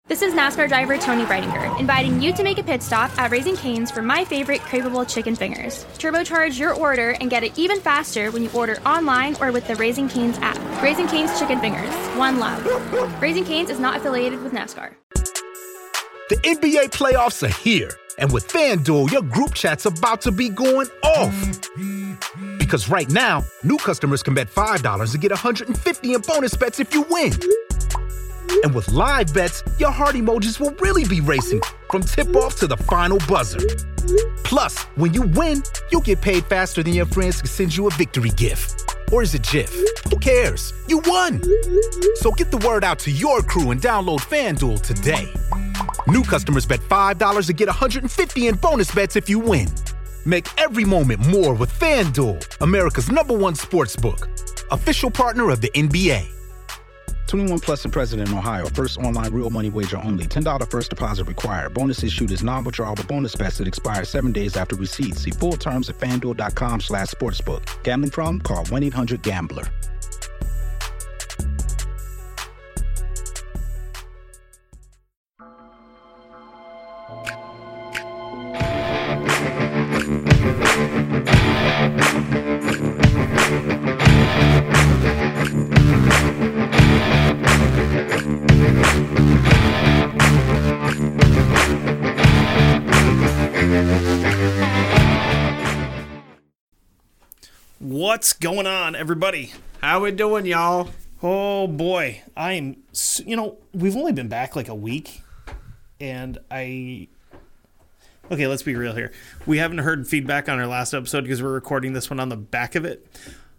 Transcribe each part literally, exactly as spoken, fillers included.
This is NASCAR driver Tony Breidinger, inviting you to make a pit stop at Raising Cane's for my favorite craveable chicken fingers. Turbocharge your order and get it even faster when you order online or with the Raising Cane's app. Raising Cane's Chicken Fingers. One love. Raising Cane's is not affiliated with NASCAR. The N B A playoffs are here, and with FanDuel, your group chat's about to be going off. Because right now, new customers can bet five dollars and get one hundred fifty dollars in bonus bets if you win. And with live bets, your heart emojis will really be racing from tip-off to the final buzzer. Plus, when you win, you'll get paid faster than your friends can send you a victory gift. Or is it GIF? Who cares? You won! So get the word out to your crew and download FanDuel today. New customers bet five dollars and get one hundred fifty dollars in bonus bets if you win. Make every moment more with FanDuel, America's number one sportsbook. Official partner of the N B A. twenty-one plus and present in Ohio. First online real money wager only. ten dollars first deposit required. Bonus issued is non-withdrawable bonus bets that expire seven days after receipt. See full terms at FanDuel.com slash sportsbook. Gambling problem? Call one eight hundred gambler. What's going on, everybody? How we doing, y'all? Oh, boy. I'm, you know, we've only been back like a week, and I... Okay, let's be real here. We haven't heard feedback on our last episode because we're recording this one on the back of it,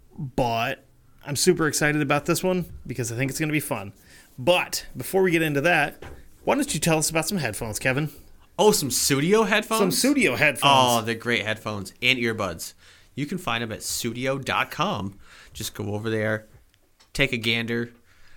but I'm super excited about this one because I think it's going to be fun. But before we get into that, why don't you tell us about some headphones, Kevin? Oh, some Studio headphones? Some Studio headphones. Oh, they're great headphones and earbuds. You can find them at studio dot com. Just go over there, take a gander,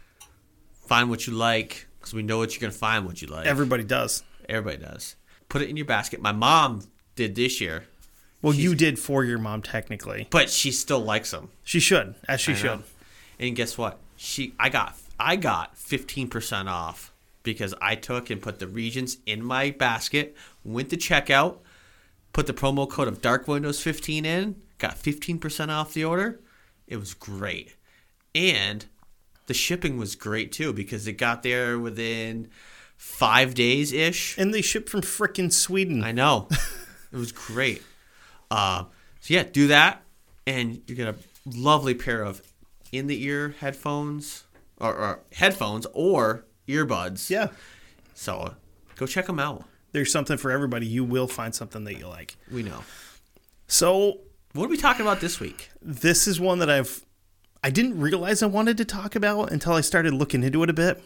find what you like, because we know what you're going to find what you like. Everybody does. Everybody does. Put it in your basket. My mom did this year. Well, She's, you did for your mom, technically. But she still likes them. She should, as she I should. know. And guess what? She, I got, I got fifteen percent off because I took and put the Regents in my basket, went to checkout, put the promo code of Dark Windows fifteen in, got fifteen percent off the order. It was great. And the shipping was great, too, because it got there within five days-ish. And they ship from frickin' Sweden. I know. It was great. Uh, so, yeah, do that, and you get a lovely pair of in-the-ear headphones, or, or headphones or earbuds. Yeah. So go check them out. There's something for everybody. You will find something that you like. We know. So what are we talking about this week? This is one that I've I didn't realize I wanted to talk about until I started looking into it a bit.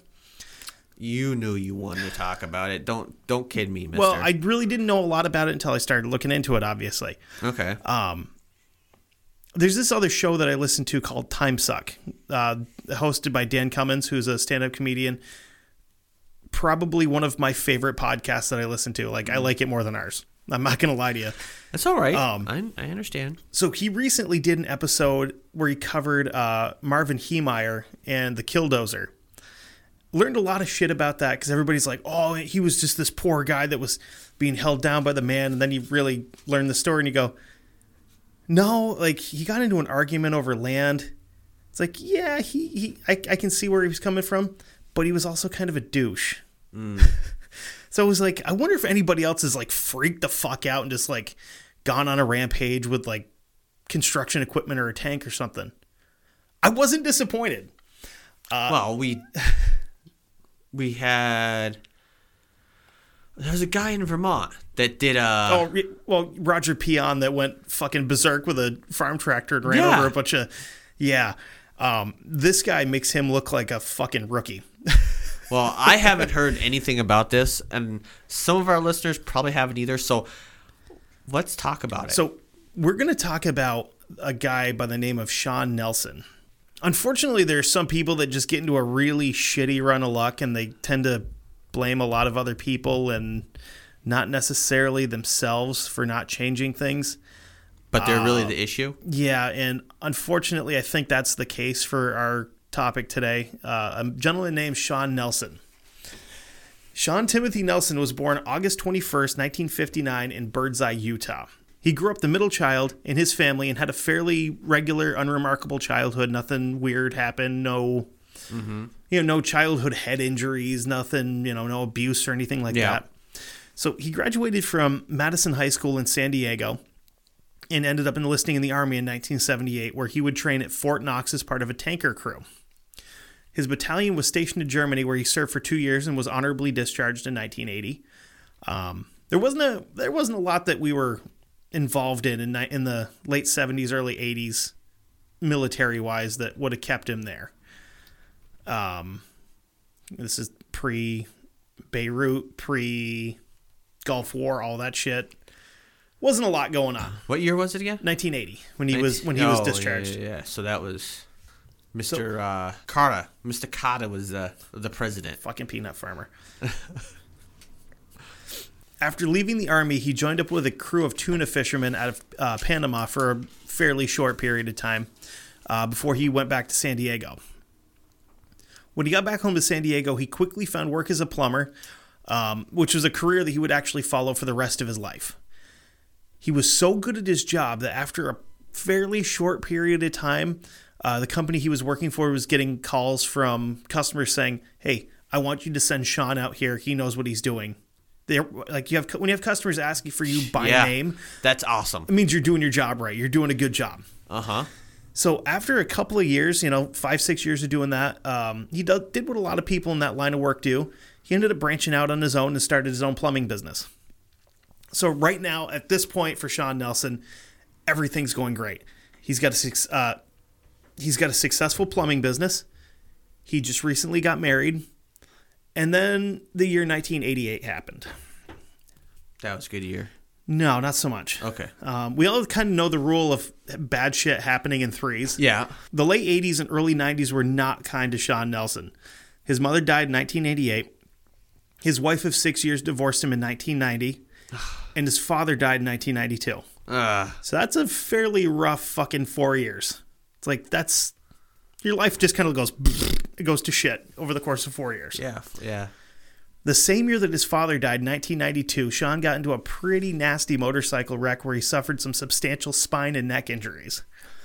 You knew you wanted to talk about it. Don't don't kid me, mister. Well, I really didn't know a lot about it until I started looking into it, obviously. Okay. Um, there's this other show that I listen to called Time Suck, uh, hosted by Dan Cummins, who's a stand-up comedian. Probably one of my favorite podcasts that I listen to. Like, I like it more than ours. I'm not going to lie to you. That's all right. Um, I, I understand. So he recently did an episode where he covered uh, Marvin Heemeyer and the Killdozer. Learned a lot of shit about that because everybody's like, oh, he was just this poor guy that was being held down by the man. And then you really learn the story and you go, no, like he got into an argument over land. It's like, yeah, he, he I, I can see where he was coming from, but he was also kind of a douche. Mm. So I was like, I wonder if anybody else is like freaked the fuck out and just like gone on a rampage with like construction equipment or a tank or something. I wasn't disappointed. Uh, well, we we had there was a guy in Vermont that did a oh well Roger Peon that went fucking berserk with a farm tractor and ran yeah. over a bunch of yeah. Um, this guy makes him look like a fucking rookie. Well, I haven't heard anything about this, and some of our listeners probably haven't either. So let's talk about it. So we're going to talk about a guy by the name of Sean Nelson. Unfortunately, there's some people that just get into a really shitty run of luck, and they tend to blame a lot of other people and not necessarily themselves for not changing things. But they're really uh, the issue? Yeah, and unfortunately, I think that's the case for our topic today. Uh, a gentleman named Sean Nelson. Sean Timothy Nelson was born August twenty-first, nineteen fifty-nine in Birdseye, Utah. He grew up the middle child in his family and had a fairly regular, unremarkable childhood. Nothing weird happened. No, mm-hmm. you know, no childhood head injuries. Nothing, you know, no abuse or anything like yeah. that. So he graduated from Madison High School in San Diego and ended up enlisting in the Army in nineteen seventy-eight, where he would train at Fort Knox as part of a tanker crew. His battalion was stationed in Germany, where he served for two years and was honorably discharged in nineteen eighty. Um, there wasn't a there wasn't a lot that we were involved in in, in the late seventies, early eighties, military-wise, that would have kept him there. Um, this is pre-Beirut, pre-Gulf War, all that shit. Wasn't a lot going on. What year was it again? nineteen eighty, when he nineteen was when he was oh, discharged. Yeah, yeah, yeah. So that was Mister So, uh, Carter. Mister Carter was uh, the president. Fucking peanut farmer. After leaving the Army, he joined up with a crew of tuna fishermen out of uh, Panama for a fairly short period of time uh, before he went back to San Diego. When he got back home to San Diego, he quickly found work as a plumber, um, which was a career that he would actually follow for the rest of his life. He was so good at his job that after a fairly short period of time, uh, the company he was working for was getting calls from customers saying, "Hey, I want you to send Sean out here. He knows what he's doing." They're like, you have when you have customers asking for you by yeah, name, that's awesome. It means you're doing your job right. You're doing a good job. Uh huh. So after a couple of years, you know, five, six years of doing that, um, he do, did what a lot of people in that line of work do. He ended up branching out on his own and started his own plumbing business. So right now, at this point for Sean Nelson, everything's going great. He's got a uh, he's got a successful plumbing business. He just recently got married. And then the year nineteen eighty-eight happened. That was a good year. No, not so much. Okay. Um, we all kind of know the rule of bad shit happening in threes. Yeah. The late eighties and early nineties were not kind to Sean Nelson. His mother died in nineteen eighty-eight. His wife of six years divorced him in nineteen ninety. And his father died in nineteen ninety-two. Uh, so that's a fairly rough fucking four years. It's like, that's... Your life just kind of goes... It goes to shit over the course of four years. yeah, yeah. The same year that his father died, nineteen ninety-two, Sean got into a pretty nasty motorcycle wreck where he suffered some substantial spine and neck injuries.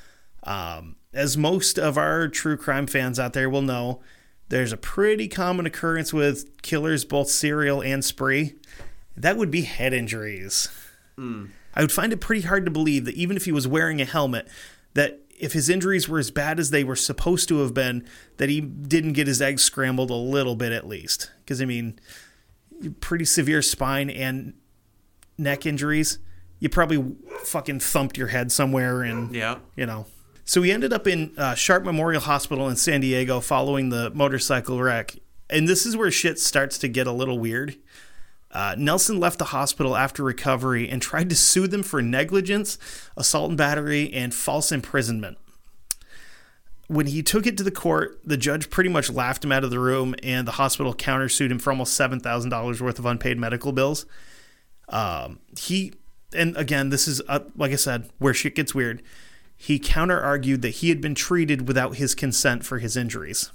Um, as most of our true crime fans out there will know, there's a pretty common occurrence with killers, both serial and spree. That would be head injuries. Mm. I would find it pretty hard to believe that even if he was wearing a helmet, that if his injuries were as bad as they were supposed to have been, that he didn't get his eggs scrambled a little bit at least. Because, I mean, pretty severe spine and neck injuries, you probably fucking thumped your head somewhere and, yeah. you know. So he ended up in uh, Sharp Memorial Hospital in San Diego following the motorcycle wreck. And this is where shit starts to get a little weird. Uh, Nelson left the hospital after recovery and tried to sue them for negligence, assault and battery, and false imprisonment. When he took it to the court, the judge pretty much laughed him out of the room, and the hospital countersued him for almost seven thousand dollars worth of unpaid medical bills. Um, he, and again, this is, uh, like I said, where shit gets weird. He counter-argued that he had been treated without his consent for his injuries.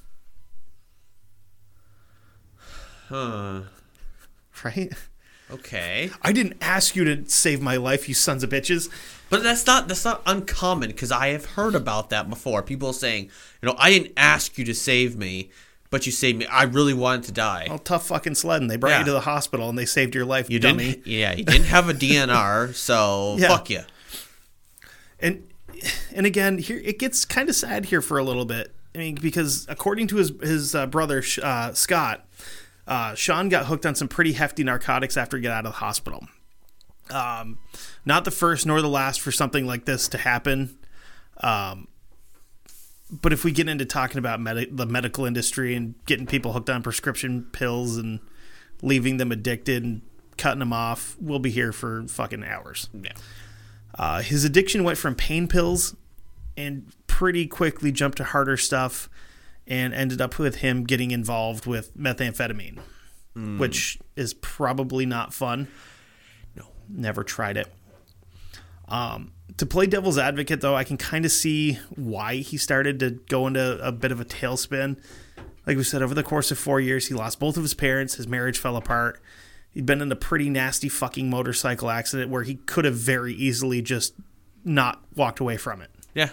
Huh. Right? Okay. I didn't ask you to save my life, you sons of bitches. But that's not that's not uncommon, because I have heard about that before. People saying, you know, I didn't ask you to save me, but you saved me. I really wanted to die. Oh, tough fucking sledding. They brought Yeah. you to the hospital and they saved your life, You dummy. didn't. Yeah, you didn't have a D N R, so Yeah. fuck you. And and again, here it gets kind of sad here for a little bit. I mean, because according to his his uh, brother uh, Scott, uh, Sean got hooked on some pretty hefty narcotics after he got out of the hospital. Um, not the first nor the last for something like this to happen. Um, but if we get into talking about med- the medical industry and getting people hooked on prescription pills and leaving them addicted and cutting them off, we'll be here for fucking hours. Yeah. Uh, his addiction went from pain pills and pretty quickly jumped to harder stuff and ended up with him getting involved with methamphetamine, mm. which is probably not fun. No. Never tried it. Um, to play devil's advocate, though, I can kind of see why he started to go into a bit of a tailspin. Like we said, over the course of four years, he lost both of his parents. His marriage fell apart. He'd been in a pretty nasty fucking motorcycle accident where he could have very easily just not walked away from it. Yeah.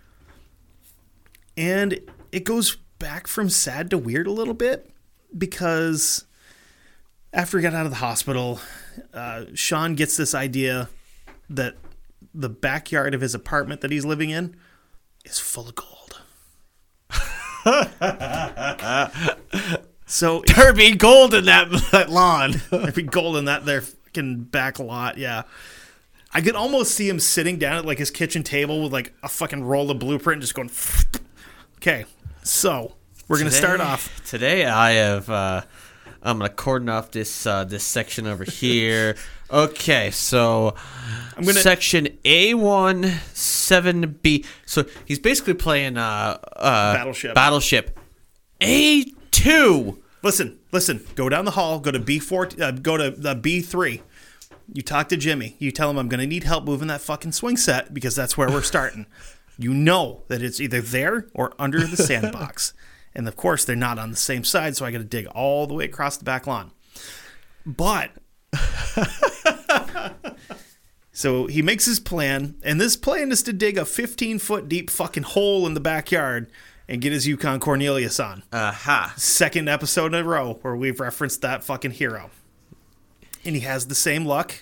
And it goes back from sad to weird a little bit because after he got out of the hospital, uh, Sean gets this idea that the backyard of his apartment that he's living in is full of gold. So there'd be gold in that, that lawn. There'd be gold in that there fucking back lot, yeah. I could almost see him sitting down at like his kitchen table with like a fucking roll of blueprint and just going, okay, so we're going to start off. Today I have, uh, I'm going to cordon off this uh, this section over here. Okay, so I'm gonna, section A one seven B. So he's basically playing uh, uh, Battleship. Battleship. A two. Listen, listen. Go down the hall. Go to B four. Uh, go to uh, B three. You talk to Jimmy. You tell him I'm going to need help moving that fucking swing set because that's where we're starting. You know that it's either there or under the sandbox. And of course, they're not on the same side, so I got to dig all the way across the back lawn. But so he makes his plan, and this plan is to dig a fifteen foot deep fucking hole in the backyard and get his Yukon Cornelius on. Aha. Uh-huh. Second episode in a row where we've referenced that fucking hero. And he has the same luck.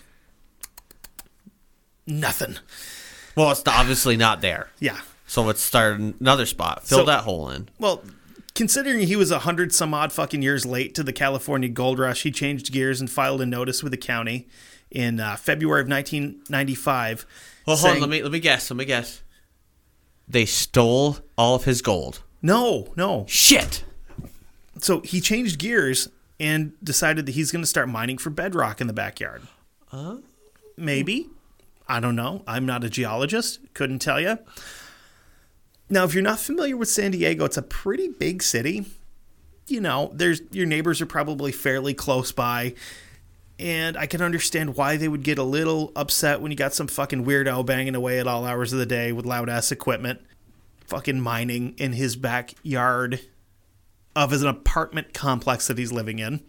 Nothing. Well, it's obviously not there. Yeah. So let's start another spot. Fill so, that hole in. Well, considering he was a hundred some odd fucking years late to the California gold rush, he changed gears and filed a notice with the county in uh, February of nineteen ninety-five. Well, hold on. Let me let me guess. Let me guess. They stole all of his gold. No, no. Shit. So he changed gears and decided that he's going to start mining for bedrock in the backyard. Uh, Maybe. I don't know. I'm not a geologist. Couldn't tell you. Now, if you're not familiar with San Diego, it's a pretty big city. You know, there's your neighbors are probably fairly close by. And I can understand why they would get a little upset when you got some fucking weirdo banging away at all hours of the day with loud-ass equipment. Fucking mining in his backyard of an apartment complex that he's living in.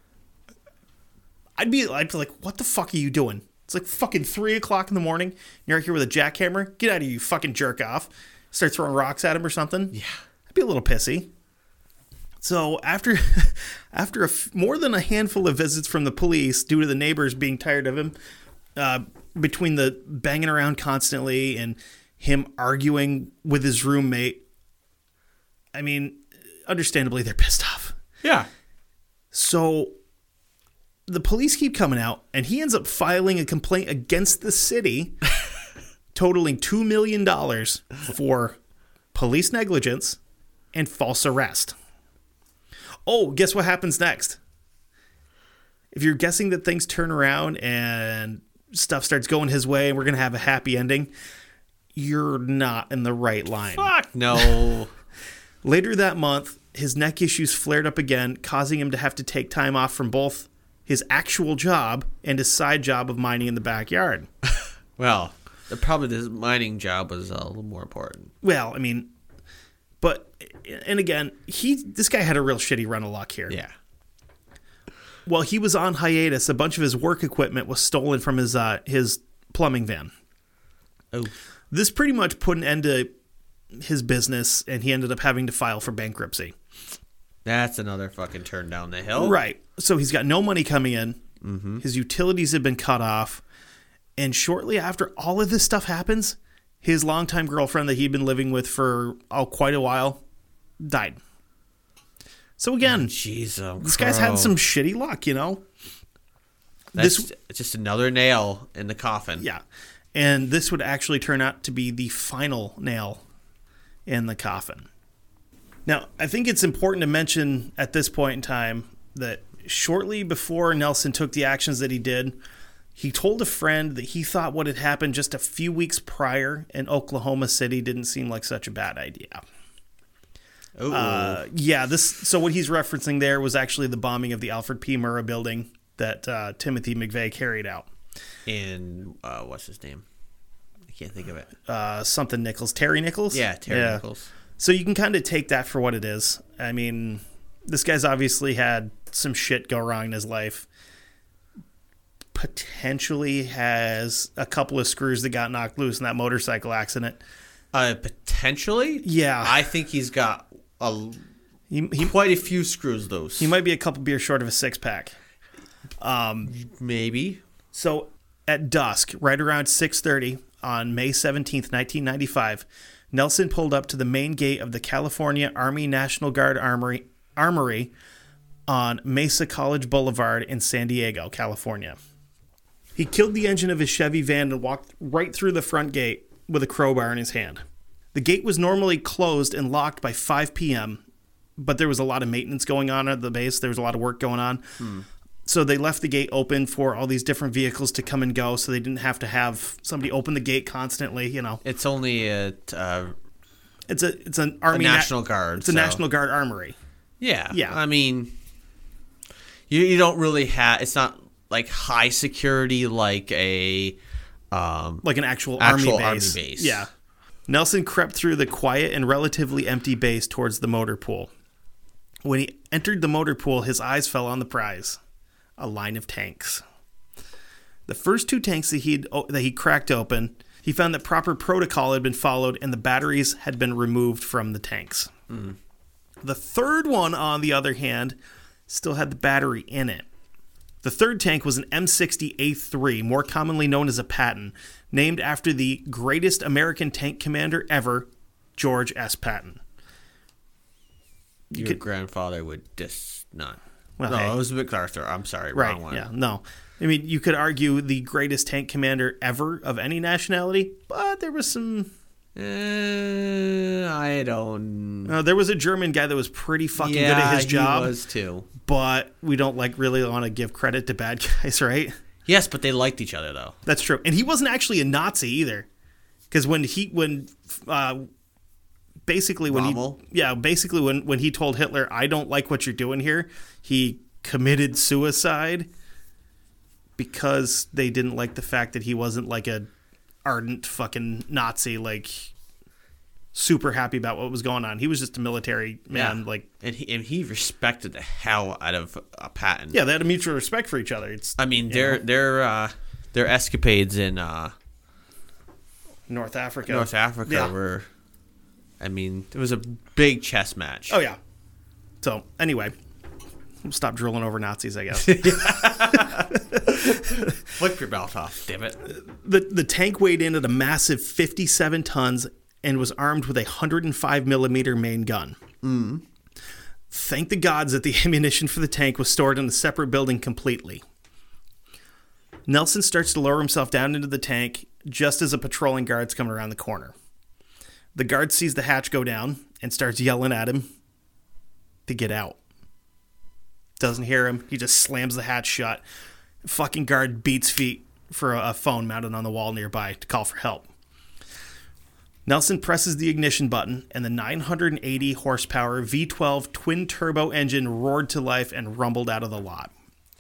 I'd be, I'd be like, what the fuck are you doing? It's like fucking three o'clock in the morning. You're out here with a jackhammer. Get out of here, you fucking jerk off. Start throwing rocks at him or something. Yeah. I'd be a little pissy. So after after a f- more than a handful of visits from the police due to the neighbors being tired of him, uh, between the banging around constantly and him arguing with his roommate, I mean, understandably, they're pissed off. Yeah. So the police keep coming out, and he ends up filing a complaint against the city totaling two million dollars for police negligence and false arrest. Oh, guess what happens next? If you're guessing that things turn around and stuff starts going his way and we're going to have a happy ending, you're not in the right line. Fuck no. Later that month, his neck issues flared up again, causing him to have to take time off from both his actual job and his side job of mining in the backyard. Well, the probably this mining job was a little more important. Well, I mean, but, and again, he this guy had a real shitty run of luck here. Yeah. While he was on hiatus, a bunch of his work equipment was stolen from his uh, his plumbing van. Oh. This pretty much put an end to his business, and he ended up having to file for bankruptcy. That's another fucking turn down the hill. Right. So he's got no money coming in. Mm-hmm. His utilities have been cut off. And shortly after all of this stuff happens, his longtime girlfriend that he'd been living with for oh, quite a while died. So again, Jeez, oh, this guy's had some shitty luck, you know? That's this, just another nail in the coffin. Yeah. And this would actually turn out to be the final nail in the coffin. Now, I think it's important to mention at this point in time that shortly before Nelson took the actions that he did, he told a friend that he thought what had happened just a few weeks prior in Oklahoma City didn't seem like such a bad idea. Ooh. Uh, yeah, this. So what he's referencing there was actually the bombing of the Alfred P. Murrah building that uh, Timothy McVeigh carried out. In, uh, what's his name? I can't think of it. Uh, something Nichols. Terry Nichols? Yeah, Terry yeah. Nichols. So you can kind of take that for what it is. I mean, this guy's obviously had some shit go wrong in his life. Potentially has a couple of screws that got knocked loose in that motorcycle accident. Uh, potentially? Yeah. I think he's got a, he, he, quite a few screws loose. He might be a couple beers short of a six-pack. Um, Maybe. So at dusk, right around six thirty on May seventeenth, nineteen ninety-five, Nelson pulled up to the main gate of the California Army National Guard Armory, Armory on Mesa College Boulevard in San Diego, California. He killed the engine of his Chevy van and walked right through the front gate with a crowbar in his hand. The gate was normally closed and locked by five p.m., but there was a lot of maintenance going on at the base. There was a lot of work going on. Hmm. So they left the gate open for all these different vehicles to come and go, so they didn't have to have somebody open the gate constantly, you know. It's only a... Uh, it's a it's an Army... A National na- Guard. It's so. a National Guard armory. Yeah. Yeah. I mean, you, you don't really have... It's not... like high security, like a um, like an actual, actual army, base. army base. Yeah. Nelson crept through the quiet and relatively empty base towards the motor pool. When he entered the motor pool, his eyes fell on the prize, a line of tanks. The first two tanks that he that he cracked open, he found that proper protocol had been followed and the batteries had been removed from the tanks. Mm. The third one, on the other hand, still had the battery in it. The third tank was an M sixty A three, more commonly known as a Patton, named after the greatest American tank commander ever, George S. Patton. You Your could, grandfather would dis not. Well, no, hey. It was MacArthur. I'm sorry, right, wrong one. Yeah, no. I mean, you could argue the greatest tank commander ever of any nationality, but there was some... Uh, I don't... Uh, there was a German guy that was pretty fucking yeah, good at his job. he was too. But we don't like really want to give credit to bad guys, right? Yes, but they liked each other, though. That's true. And he wasn't actually a Nazi either. Because when he... when uh, basically when Rommel? he... Yeah, basically when, when he told Hitler, I don't like what you're doing here, he committed suicide because they didn't like the fact that he wasn't like a ardent fucking Nazi, like super happy about what was going on. He was just a military man, yeah. like, and he and he respected the hell out of a Patton. Yeah, they had a mutual respect for each other. It's I mean their know. their uh, their escapades in uh, North Africa, North Africa yeah. were. I mean, it was a big chess match. Oh yeah. So anyway, we'll stop drooling over Nazis, I guess. Flip your belt off, damn it. The the tank weighed in at a massive fifty-seven tons and was armed with a one hundred five millimeter main gun. Mm. Thank the gods that the ammunition for the tank was stored in a separate building completely. Nelson starts to lower himself down into the tank just as a patrolling guard's coming around the corner. The guard sees the hatch go down and starts yelling at him to get out. Doesn't hear him. He just slams the hatch shut. Fucking guard beats feet for a phone mounted on the wall nearby to call for help. Nelson presses the ignition button, and the nine hundred eighty horsepower V twelve twin-turbo engine roared to life and rumbled out of the lot.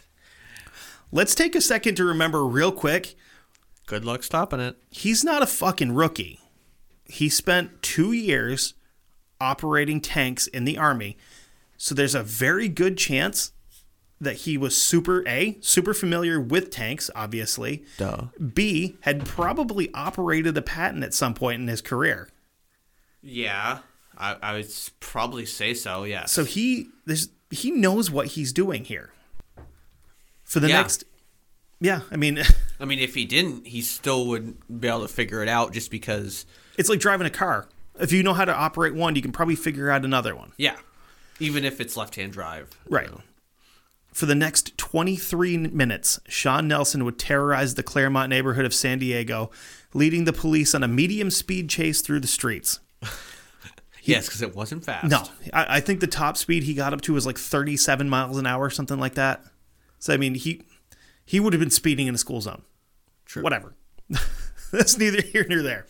Let's take a second to remember real quick. Good luck stopping it. He's not a fucking rookie. He spent two years operating tanks in the Army, so there's a very good chance that he was super, A, super familiar with tanks, obviously. Duh. B, had probably operated a Patton at some point in his career. Yeah, I, I would probably say so, yes. So he there's he knows what he's doing here. For the yeah. next... Yeah, I mean... I mean, if he didn't, he still wouldn't be able to figure it out just because... It's like driving a car. If you know how to operate one, you can probably figure out another one. Yeah, even if it's left-hand drive. Right. You know. For the next twenty-three minutes, Sean Nelson would terrorize the Claremont neighborhood of San Diego, leading the police on a medium-speed chase through the streets. He, yes, because it wasn't fast. No. I, I think the top speed he got up to was like thirty-seven miles an hour, something like that. So, I mean, he he would have been speeding in a school zone. True. Whatever. That's neither here nor there.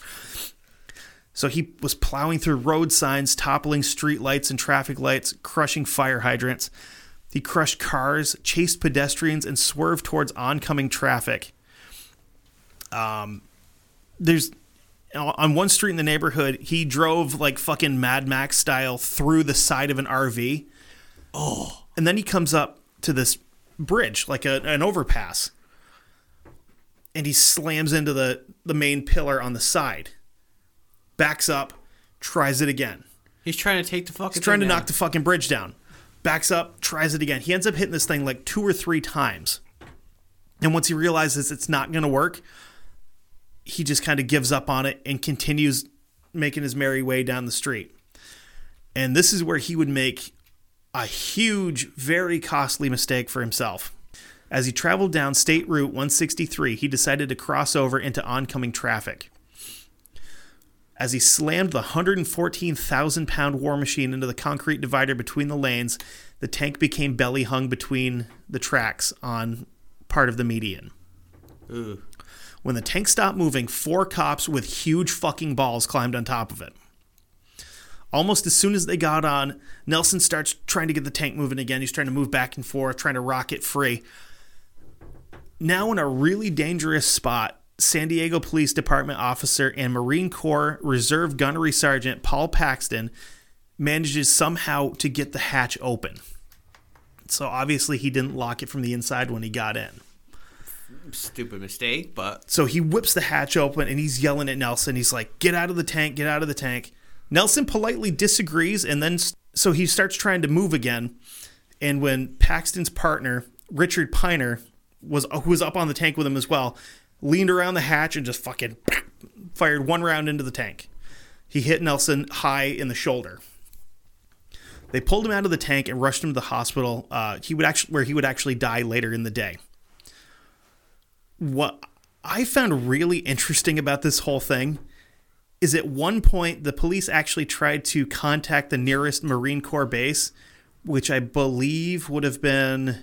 So he was plowing through road signs, toppling street lights and traffic lights, crushing fire hydrants. He crushed cars, chased pedestrians, and swerved towards oncoming traffic. Um, there's on one street in the neighborhood, he drove like fucking Mad Max style through the side of an R V. Oh. And then he comes up to this bridge, like a, an overpass. And he slams into the, the main pillar on the side. Backs up, tries it again. He's trying to take the fucking He's trying to thing knock down. the fucking bridge down. Backs up, tries it again. He ends up hitting this thing like two or three times. And once he realizes it's not going to work, he just kind of gives up on it and continues making his merry way down the street. And this is where he would make a huge, very costly mistake for himself. As he traveled down State Route one sixty-three, he decided to cross over into oncoming traffic. As he slammed the one hundred fourteen thousand pound war machine into the concrete divider between the lanes, the tank became belly hung between the tracks on part of the median. Ooh. When the tank stopped moving, four cops with huge fucking balls climbed on top of it. Almost as soon as they got on, Nelson starts trying to get the tank moving again. He's trying to move back and forth, trying to rock it free. Now in a really dangerous spot, San Diego Police Department officer and Marine Corps Reserve Gunnery Sergeant Paul Paxton manages somehow to get the hatch open. So obviously he didn't lock it from the inside when he got in. Stupid mistake, but... So he whips the hatch open and he's yelling at Nelson. He's like, get out of the tank, get out of the tank. Nelson politely disagrees, and then so he starts trying to move again. And when Paxton's partner, Richard Piner, was who was up on the tank with him as well, leaned around the hatch and just fucking fired one round into the tank. He hit Nelson high in the shoulder. They pulled him out of the tank and rushed him to the hospital. Uh, he would actually, where he would actually die later in the day. What I found really interesting about this whole thing is at one point the police actually tried to contact the nearest Marine Corps base, which I believe would have been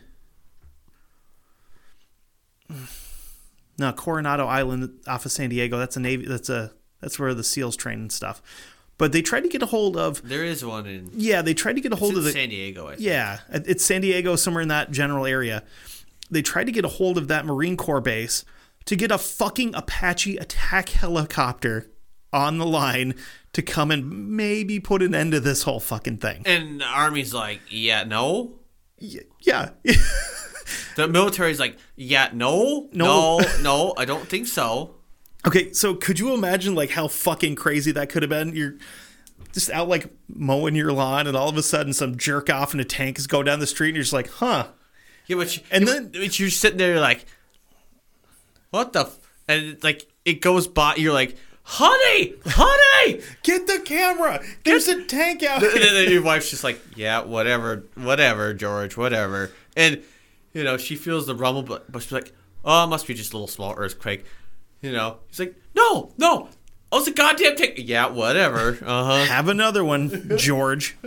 no Coronado Island off of San Diego. That's a Navy. That's a that's where the SEALs train and stuff. But they tried to get a hold of. There is one in. Yeah, they tried to get a hold it's of in the San Diego. I think. Yeah, it's San Diego, somewhere in that general area. They tried to get a hold of that Marine Corps base to get a fucking Apache attack helicopter on the line to come and maybe put an end to this whole fucking thing. And the Army's like, yeah, no. Yeah. The military's like, yeah, no, No. no, no, I don't think so. Okay, so could you imagine like how fucking crazy that could have been? You're just out like mowing your lawn and all of a sudden some jerk off in a tank is going down the street and you're just like, huh. Yeah, but you, And you, then- but you're sitting there like, what the? F-? And it's like it goes by. You're like, honey, honey, Get the camera. There's a tank out and here. then your wife's just like, yeah, whatever, whatever, George, whatever. And you know she feels the rumble, but but she's like, oh, it must be just a little small earthquake. You know, he's like, no, no, oh, it's a goddamn tank. Yeah, whatever. Uh huh. Have another one, George.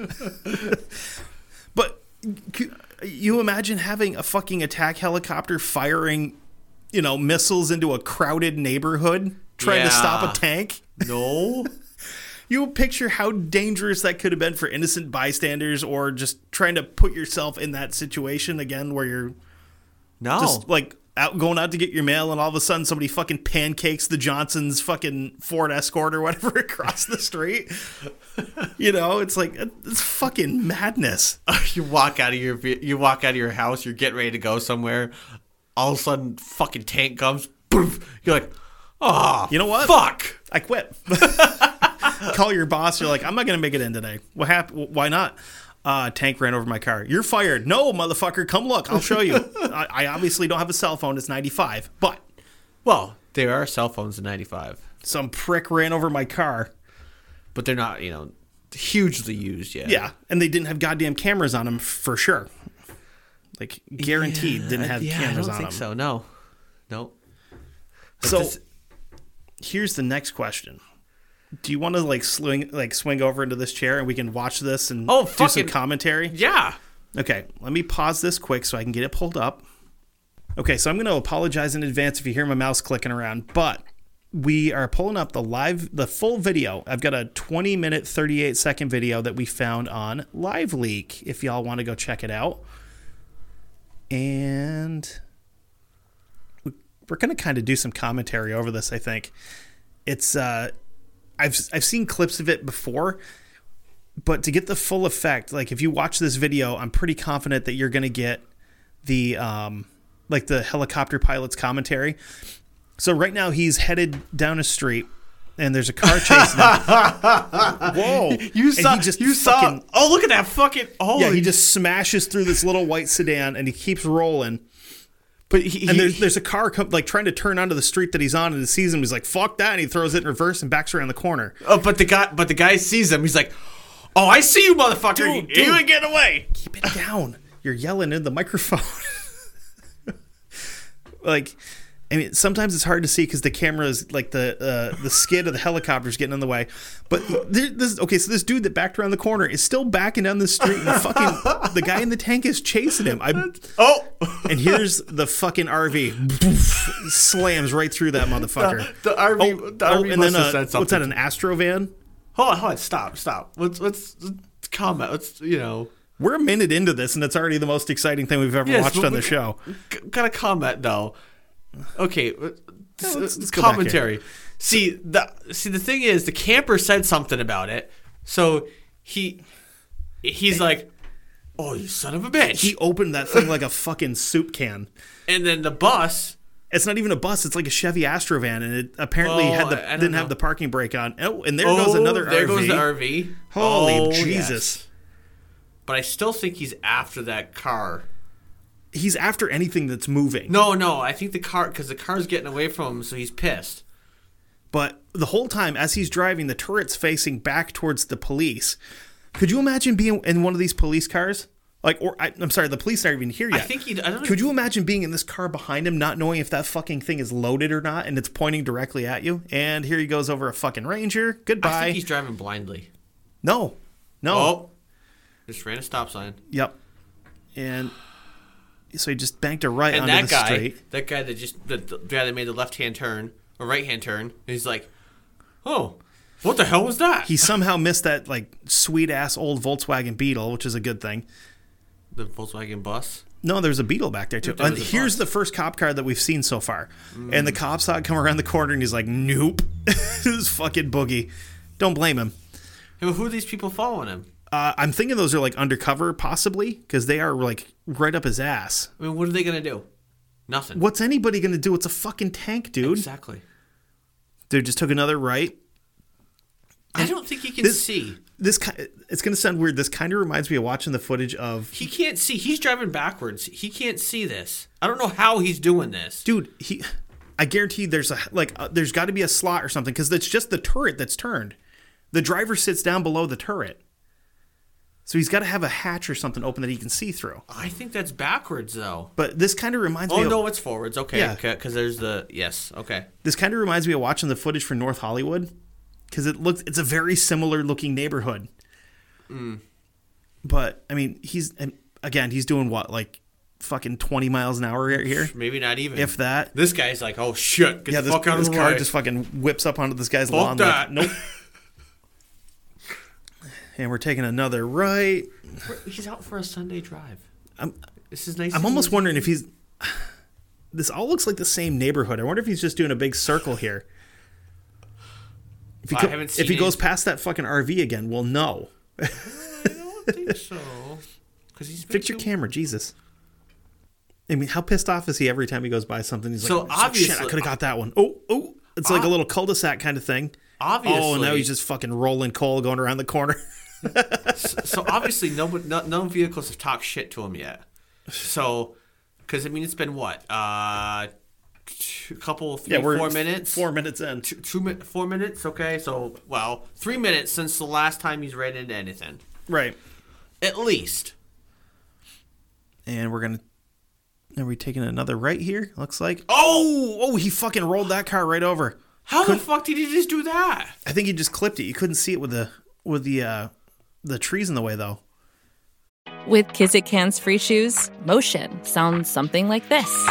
But c- you imagine having a fucking attack helicopter firing, you know, missiles into a crowded neighborhood trying to Yeah. stop a tank? No. You picture how dangerous that could have been for innocent bystanders, or just trying to put yourself in that situation again where you're No. just like out going out to get your mail and all of a sudden somebody fucking pancakes the Johnson's fucking Ford Escort or whatever across the street. You know, it's like it's fucking madness. You walk out of your you walk out of your house. You're getting ready to go somewhere. All of a sudden, fucking tank comes. Poof. You're like, oh, You know what? Fuck. I quit. Call your boss. You're like, I'm not going to make it in today. What happened? Why not? Uh, tank ran over my car. You're fired. No, motherfucker. Come look. I'll show you. I, I obviously don't have a cell phone. It's ninety-five. But Well, there are cell phones in ninety-five, some prick ran over my car. but they're not, you know, hugely used yet. Yeah. And they didn't have goddamn cameras on them for sure. Like, guaranteed didn't have yeah, cameras I don't on think them. so. No, no. But So this- here's the next question. Do you want to like swing like swing over into this chair and we can watch this and Oh, do some fucking- commentary? yeah. Okay, let me pause this quick so I can get it pulled up. Okay, so I'm going to apologize in advance if you hear my mouse clicking around, but we are pulling up the live, the full video. I've got a twenty minute, thirty-eight second video that we found on LiveLeak if y'all want to go check it out. And we're going to kind of do some commentary over this, I think. It's uh, I've I've seen clips of it before, but to get the full effect, like if you watch this video, I'm pretty confident that you're going to get the um like the helicopter pilot's commentary. So right now he's headed down a street and there's a car chasing him. Whoa. You saw, and he just you fucking, saw, oh, look at that fucking, oh. Yeah, he just smashes through this little white sedan and he keeps rolling. But he, and he, there's, there's a car come, like trying to turn onto the street that he's on and he sees him. He's like, fuck that. And he throws it in reverse and backs around the corner. Oh, but the guy, but the guy sees him. He's like, oh, I see you, motherfucker. Dude, you dude. ain't getting away. Keep it down. You're yelling in the microphone. Like, I mean, sometimes it's hard to see because the camera is like the uh, the skid of the helicopter is getting in the way. But there, this okay, so this dude that backed around the corner is still backing down the street, and the fucking the guy in the tank is chasing him. I oh, and here's the fucking R V slams right through that motherfucker. The, the R V, oh, the R V oh, and must then have uh, said something. what's that? An Astro van? Hold on, hold on, stop, stop. Let's let's, let's comment. Let's you know. We're a minute into this, and it's already the most exciting thing we've ever Yes, watched on we, the show. G- got a comment though. Okay, Yeah, let's- let's go back here. commentary. See the see the thing is the camper said something about it, so he he's like, "Oh, you son of a bitch!" He opened that thing like a fucking soup can. And then the bus. It's not even a bus; it's like a Chevy Astrovan, and it apparently Oh, had the I don't didn't know. have the parking brake on. Oh, and there oh, goes another there R V. goes the R V. Holy Oh, Jesus! yes. But I still think he's after that car. He's after anything that's moving. No, no, I think the car because the car's getting away from him, so he's pissed. But the whole time, as he's driving, the turret's facing back towards the police. Could you imagine being in one of these police cars? Like, or I, I'm sorry, the police aren't even here yet. I think he. I don't know. Could you imagine being in this car behind him, not knowing if that fucking thing is loaded or not, and it's pointing directly at you? And here he goes over a fucking Ranger. Goodbye. I think he's driving blindly. No, no. Oh, just ran a stop sign. Yep. And so he just banked a right And onto that the guy, street. that guy that just the, the guy that made the left hand turn or right hand turn, and he's like, "Oh, what the hell was that?" He somehow missed that like sweet ass old Volkswagen Beetle, which is a good thing. The Volkswagen bus. No, there's a Beetle back there too. There And was a here's bus. the first cop car that we've seen so far. Mm. And the cop saw it come around the corner, and he's like, "Nope, this is fucking Boogie." Don't blame him. Hey, well, who are these people following him? Uh, I'm thinking those are like undercover, possibly, because they are like right up his ass. I mean, what are they gonna do? Nothing. What's anybody gonna do? It's a fucking tank, dude. Exactly. Dude just took another right. I don't think he can this, see. This ki- it's gonna sound weird. This kind of reminds me of watching the footage of. He can't see. He's driving backwards. He can't see this. I don't know how he's doing this. Dude, he. I guarantee there's a like uh, there's got to be a slot or something because it's just the turret that's turned. The driver sits down below the turret. So he's got to have a hatch or something open that he can see through. I think that's backwards, though. But this kind of reminds Oh, me of... no, it's forwards. Okay, Yeah. because there's the... Yes, okay. This kind of reminds me of watching the footage for North Hollywood. Because it looks, it's a very similar looking neighborhood. Mm. But, I mean, he's... and again, he's doing what? Like fucking twenty miles an hour here? Maybe not even. If that. This guy's like, oh, shit. Get yeah, the this, fuck out this of the car way. just fucking whips up onto this guy's Fuck lawn. that. Like, nope. And we're taking another right. He's out for a Sunday drive. I'm, this is nice. I'm almost wondering if he's... This all looks like the same neighborhood. I wonder if he's just doing a big circle here. If he, I co- haven't seen if he it. goes past that fucking R V again, we'll know. I don't think so. Because he's Fix your too- camera, Jesus. I mean, how pissed off is he every time he goes by something? He's So like, oh, shit, I obviously- could have got that one. Oh, oh. It's like Ob- a little cul-de-sac kind of thing. Obviously. Oh, and now he's just fucking rolling coal going around the corner. So obviously, no, no, no vehicles have talked shit to him yet. So, because I mean, it's been what, uh, a couple, three, yeah, we're four minutes, Four minutes in. two, two, mi- four minutes. Okay, so well, three minutes since the last time he's ran into anything, Right. at least. And we're going to... Are we taking another right here? Looks like. Oh! Oh, he fucking rolled that car right over. How Couldn't- the fuck did he just do that? I think he just clipped it. You couldn't see it with the with the uh, the trees in the way, though. With Kizik Hands Free Shoes, motion sounds something like this.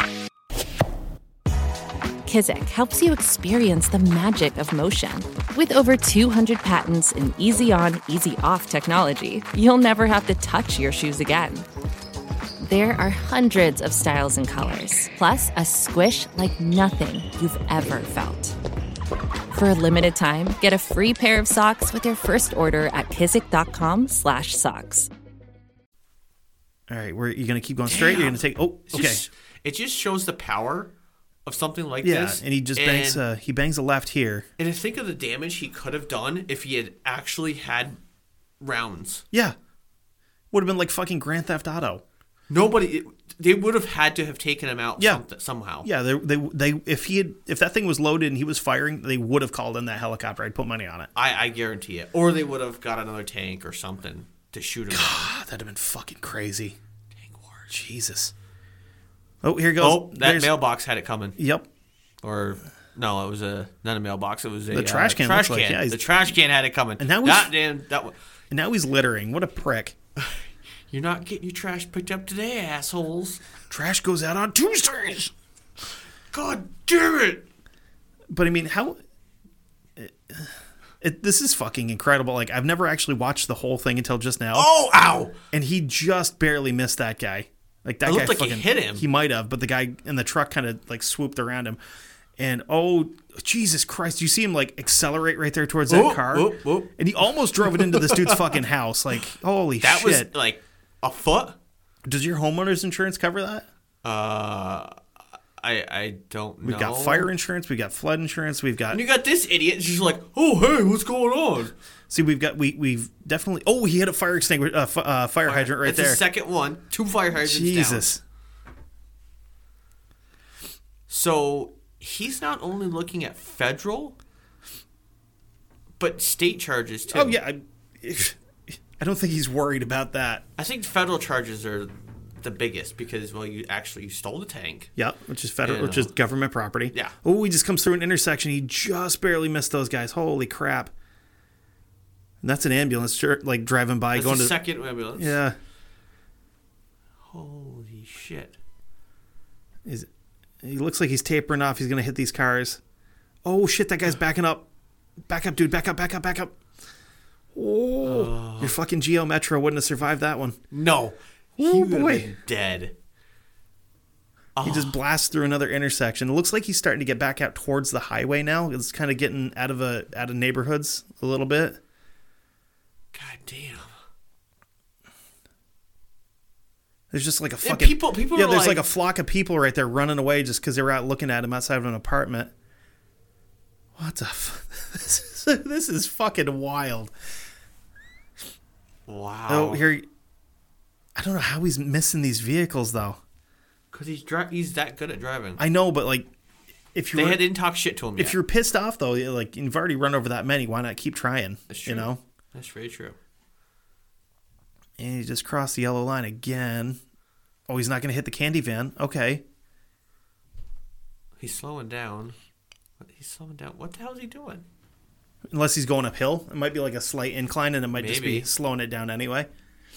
Kizik helps you experience the magic of motion. With over two hundred patents and easy-on, easy-off technology, you'll never have to touch your shoes again. There are hundreds of styles and colors, plus a squish like nothing you've ever felt. For a limited time, get a free pair of socks with your first order at kizik.com slash socks. All right, where you going to keep going straight? Damn. You're going to take... Oh, It's okay. just- it just shows the power of something like Yeah, this. and he just bangs And- uh, he bangs a left here. And to think of the damage he could have done if he had actually had rounds. Yeah. Would have been like fucking Grand Theft Auto. Nobody, they would have had to have taken him out Yeah. some, somehow. Yeah, they, they they if he had if that thing was loaded and he was firing, they would have called in that helicopter. I'd put money on it. I, I guarantee it. Or they would have got another tank or something to shoot him down. God, that'd have been fucking crazy. Tank war. Jesus. Oh, here goes. Oh, that There's- mailbox had it coming. Yep. Or no, it was a not a mailbox. It was a The trash uh, can Trash looks like, can. yeah, he's- the trash can had it coming. And now he's- that damn that. wa- And now he's littering. What a prick. You're not getting your trash picked up today, assholes. Trash goes out on Tuesdays. God damn it! But I mean, how? It, it, this is fucking incredible. Like I've never actually watched the whole thing until just now. Oh, ow! And he just barely missed that guy. Like that It guy looked like he fucking hit him. He might have, but the guy in the truck kind of like swooped around him. And oh Jesus Christ, you see him like accelerate right there towards that Whoop, car, whoop, whoop. and he almost drove it into this dude's fucking house. Like holy That shit! was like a foot. Does your homeowner's insurance cover that? Uh, I I don't know. We've got fire insurance, we've got flood insurance, we've got And you got this idiot just like, oh hey, what's going on? see, we've got we we've definitely. Oh, he had a fire extinguisher, uh, f- uh, fire hydrant right It's there. the second one. Two fire hydrants Jesus. down. So he's not only looking at federal, but state charges too. Oh yeah, I, I don't think he's worried about that. I think federal charges are the biggest because well, you actually you stole the tank. Yeah, which is federal, You which is know. government property. Yeah. Oh, he just comes through an intersection. He just barely missed those guys. Holy crap! And that's an ambulance, sure, like driving by, That's going the to. second ambulance. Yeah. Holy shit. Is he looks like he's tapering off. He's gonna hit these cars. Oh shit! That guy's backing up. Back up, dude. Back up. Back up. Back up. Oh, your fucking Geo Metro wouldn't have survived that one. No. Oh, He would have boy. been dead. He just blasts through another intersection. It looks like he's starting to get back out towards the highway now. It's kind of getting out of a out of neighborhoods a little bit. God damn. There's just like a And fucking people- people Yeah, are there's like, like- a flock of people right there running away just because they were out looking at him outside of an apartment. What the? F- this, is, this is fucking wild. Wow. Oh, here. I don't know how he's missing these vehicles though. Because he's dri- he's that good at driving. I know, but like, if you they were, had, didn't talk shit to him if yet. you're pissed off though, you're like you've already run over that many. Why not keep trying? That's true. You know. That's very true. And he just crossed the yellow line again. Oh, he's not going to hit the candy van. Okay. He's slowing down. He's slowing down. What the hell is he doing? Unless he's going uphill. It might be like a slight incline and it might just Maybe. be slowing it down anyway.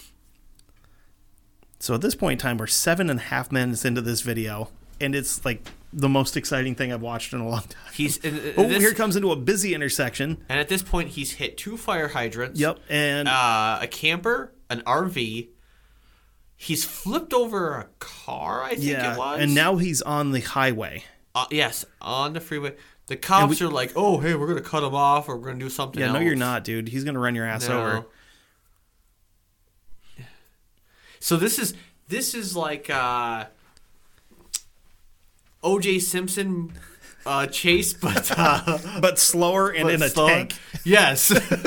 So at this point in time, we're seven and a half minutes into this video. And it's like the most exciting thing I've watched in a long time. He's and, and Oh, this- here it comes into a busy intersection. And at this point, he's hit two fire hydrants. Yep. And Uh, a camper, an R V. He's flipped over a car. I think yeah. it was. And now he's on the highway. uh, yes, on the freeway. The cops we- are like, "Oh, hey, we're gonna cut him off, or we're gonna do something." Yeah, else. no, you're not, dude. He's going to run your ass No. over. So this is this is like uh, O J Simpson uh, chase, but uh, But slower and but in a slower. tank. Yes.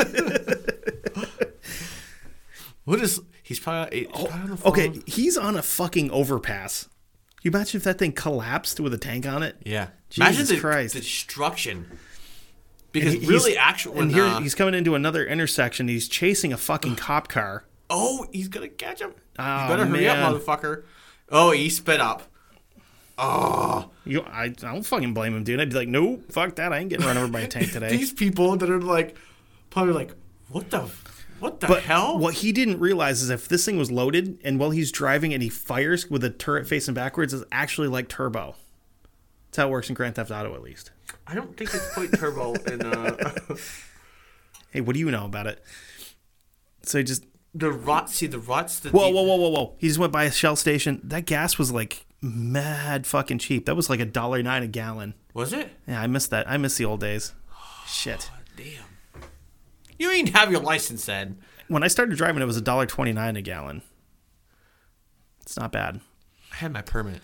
What is he's probably, he's probably on the phone. Okay, he's on a fucking overpass. Can you imagine if that thing collapsed with a tank on it? Yeah. Jesus Imagine the, Christ. the destruction. Because And he- really, he's- actual. And here uh, he's coming into another intersection. He's chasing a fucking cop car. oh, he's gonna catch him. Oh, you better hurry man. up, motherfucker. Oh, he sped up. Oh, You, I, I don't fucking blame him, dude. I'd be like, no, fuck that. I ain't getting run over by a tank today. these people that are like, probably like, what the, what the But hell? what he didn't realize is if this thing was loaded and while he's driving and he fires with a turret facing backwards, it's actually like turbo. That's how it works in Grand Theft Auto, at least. I don't think it's quite turbo. in uh, Hey, what do you know about it? So he just the rot. See the rots. The Whoa, whoa, whoa, whoa, whoa. He just went by a Shell station. That gas was like mad fucking cheap. That was like a dollar nine a gallon. Was it? Yeah, I missed that. I miss the old days. Shit. Damn. You don't even have your license then. When I started driving, it was one dollar twenty-nine a gallon. It's not bad. I had my permit.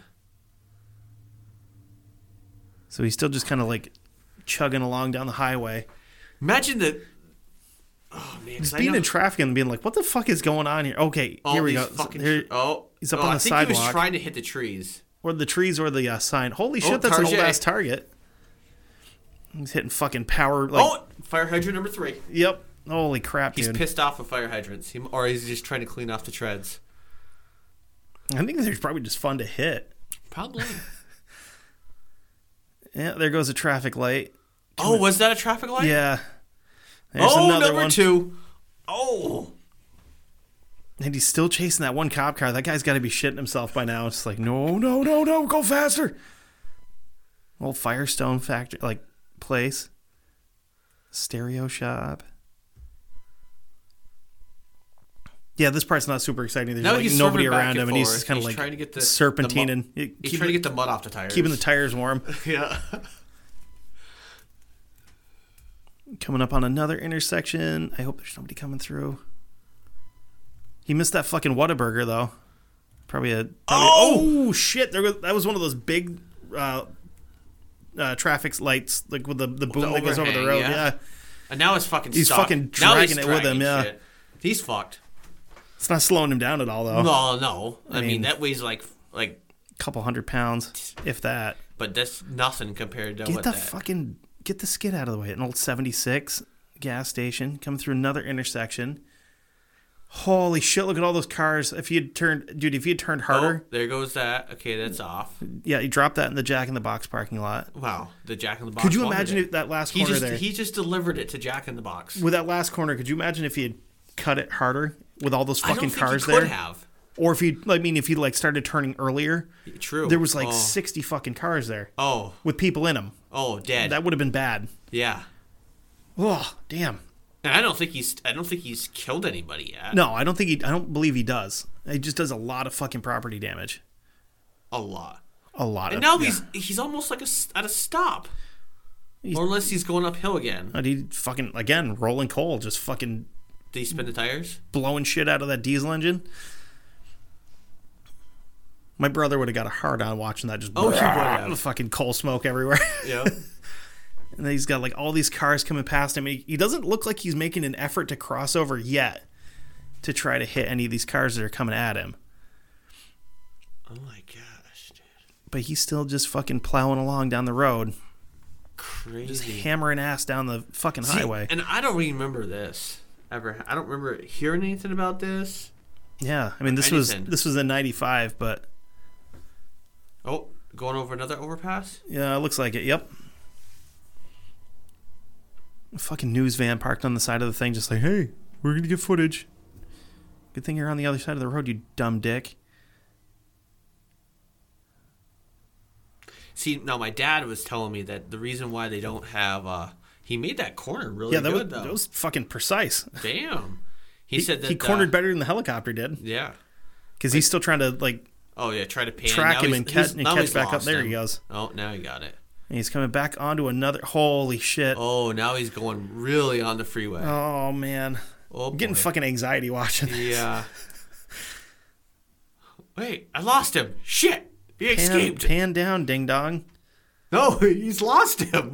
So he's still just kind of like chugging along down the highway. Imagine the... Oh, man. He's 'cause I being know- in traffic and being like, what the fuck is going on here? Okay, Oh, here we these go. Fucking Here- oh, he's up oh, on the I think he was sidewalk. trying to hit the trees. Or the trees or the uh, sign. Holy Oh, shit, that's an Target. old-ass Target. He's hitting fucking power. Like, Oh, fire hydrant number three. Yep. Holy crap, He's dude. pissed off with fire hydrants. He, or he's just trying to clean off the treads. I think they're probably just fun to hit. Probably. Yeah, there goes a traffic light. Oh, was that a traffic light? Yeah. There's Oh, another number one. two. Oh. And he's still chasing that one cop car. That guy's got to be shitting himself by now. It's like, no, no, no, no, go faster. Old Firestone factory, like, place. Stereo shop. Yeah, this part's not super exciting. There's Now like he's nobody swerving back around and him, and he's forth. just kind of He's like trying to get the- serpentining. the mu- He's keeping, trying to get the mud off the tires. keeping the tires warm. Yeah. Coming up on another intersection. I hope there's nobody coming through. He missed that fucking Whataburger, though. Probably a... Probably, Oh! oh, shit. There was, that was one of those big uh, uh, traffic lights, like with the, the boom that goes over the overhang, road. yeah. Yeah. And now it's fucking He's stopped. fucking Now dragging he's it with him, dragging yeah. shit. He's fucked. It's not slowing him down at all, though. No, no. I, I mean, mean- that weighs like... like, A couple hundred pounds, if that. But that's nothing compared to Get what the that... fucking... Get the skid out of the way. An old seventy-six gas station. Coming through another intersection. Holy shit, look at all those cars. If you had turned... Dude, if you had turned harder... Oh, there goes that. Okay, that's off. Yeah, you dropped that in the Jack in the Box parking lot. Wow, the Jack in the Box. Could you wanted imagine it. if that last He corner just there? he just delivered it to Jack in the Box. With that last corner, could you imagine if he had cut it harder with all those I don't fucking think cars he could there? have. Or if he, I mean, if he like started turning earlier, True. there was like oh. sixty fucking cars there Oh, with people in them. oh, dead. That would have been bad. yeah. Oh, damn. And I don't think he's. I don't think he's killed anybody yet. No, I don't think he. I don't believe he does. He just does a lot of fucking property damage. A lot. A lot And of. now yeah. he's he's almost like a s at a stop. He's- or unless he's going uphill again. And he fucking again rolling coal, just fucking Did he spin the tires? blowing shit out of that diesel engine. My brother would have got a hard on watching that. Just Oh, he would have. fucking coal smoke everywhere. Yeah. And then he's got like all these cars coming past him. He, he doesn't look like he's making an effort to cross over yet to try to hit any of these cars that are coming at him. Oh my gosh, dude. But he's still just fucking plowing along down the road, Crazy. just hammering ass down the fucking See, highway. And I don't remember this ever. I don't remember hearing anything about this. Yeah, I mean this was Anything. this was in ninety-five, but Oh, going over another overpass? yeah, it looks like it. Yep. A fucking news van parked on the side of the thing, just like, hey, we're gonna get footage. Good thing you're on the other side of the road, you dumb dick. See, now my dad was telling me that the reason why they don't have uh he made that corner really Yeah, that was, good though. that was fucking precise. Damn. He, He, said that he cornered uh, better than the helicopter did, Yeah. because he's still trying to like Oh yeah, try to pan. track Now him he's- and, he's- catch, and now catch he's back up. lost There him. he goes. Oh, now he got it. And he's coming back onto another. Holy shit! Oh, Oh, now he's going really on the freeway. man, Oh, I'm getting boy. fucking anxiety watching. this. Yeah. Wait, I lost him. Shit. He Pan, escaped. pan down, ding dong. No, he's lost him.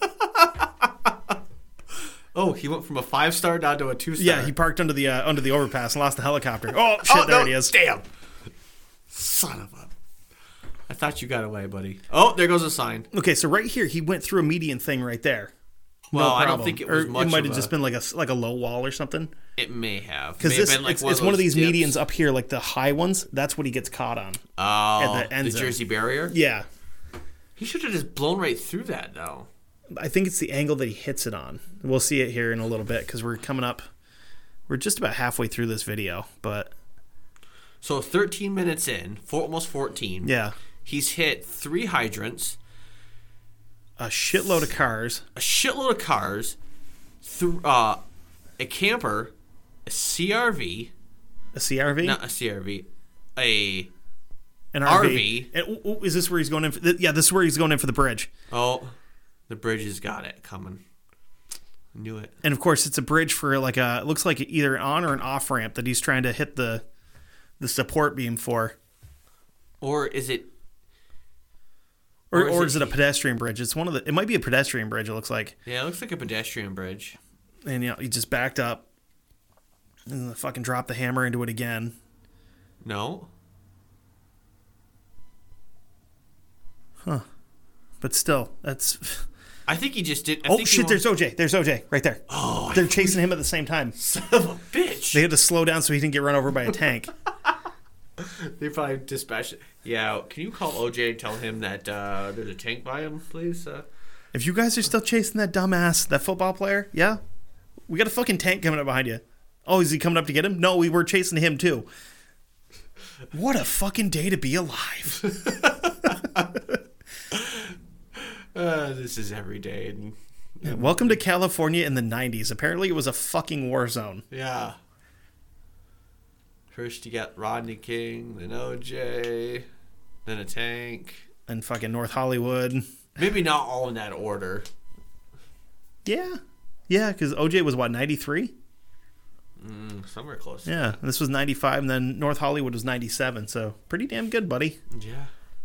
Oh, he went from a five star down to a two star. Yeah, he parked under the uh, under the overpass and lost the helicopter. Oh shit! Oh, there no, he is. Damn. Son of a. I thought you got away, buddy. Oh, there goes a sign. Okay, so right here, he went through a median thing right there. Well, no I don't problem. think it was or much It might of have a- just been like a like a low wall or something. It may have. Because May have this been like it's, it's one of those these dips. medians up here, like the high ones. That's what he gets caught on. Oh, at the end the zone. Jersey barrier? Yeah, He should have just blown right through that, though. I think it's the angle that he hits it on. We'll see it here in a little bit because we're coming up. We're just about halfway through this video, but So thirteen minutes in, four, almost fourteen. yeah, He's hit three hydrants, a shitload of cars. a shitload of cars, th- uh, a camper, a C R V, A C R V, not a C R V, a an R V. R V. And, ooh, ooh, is this where he's going in? For, th- yeah, this is where he's going in for the bridge. oh, the bridge has got it coming. Knew it. And of course, it's a bridge for like a. It looks like either an on or an off ramp that he's trying to hit the, the support beam for. Or is it? Or, Or is or it- is it a pedestrian bridge? It's one of the. It might be a pedestrian bridge. It looks like. Yeah, it looks like a pedestrian bridge. And you know, he just backed up, and then fucking dropped the hammer into it again. No. But still, that's. I think he just did. I Oh think he shit! wa- There's O J. There's O J right there. Oh, They're chasing him at the same time. son of a bitch. They had to slow down so he didn't get run over by a tank. They probably dispatched. Yeah, can you call O J and tell him that uh, there's a tank by him, please? Uh, If you guys are still chasing that dumbass, that football player, yeah, we got a fucking tank coming up behind you. Oh, is he coming up to get him? No, we were chasing him too. What a fucking day to be alive. uh, this is every day. And, Yeah, welcome to California in the nineties. Apparently, it was a fucking war zone. yeah. First you got Rodney King, then O J, then a tank. And fucking North Hollywood. Maybe not all in that order. Yeah. Yeah, because O J was what, ninety-three? Mm, somewhere close. Yeah, and this was ninety-five, and then North Hollywood was ninety-seven, so pretty damn good, buddy. Yeah.